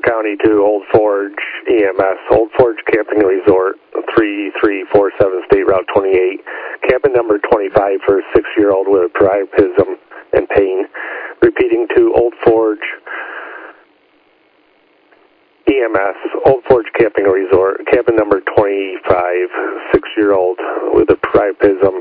County to Old Forge EMS, Old Forge Camping Resort, 3347 State Route 28. Cabin number 25 for a 6-year-old with priapism and pain. Repeating to Old Forge EMS, Old Forge Camping Resort, cabin number 25, 6-year-old with a priapism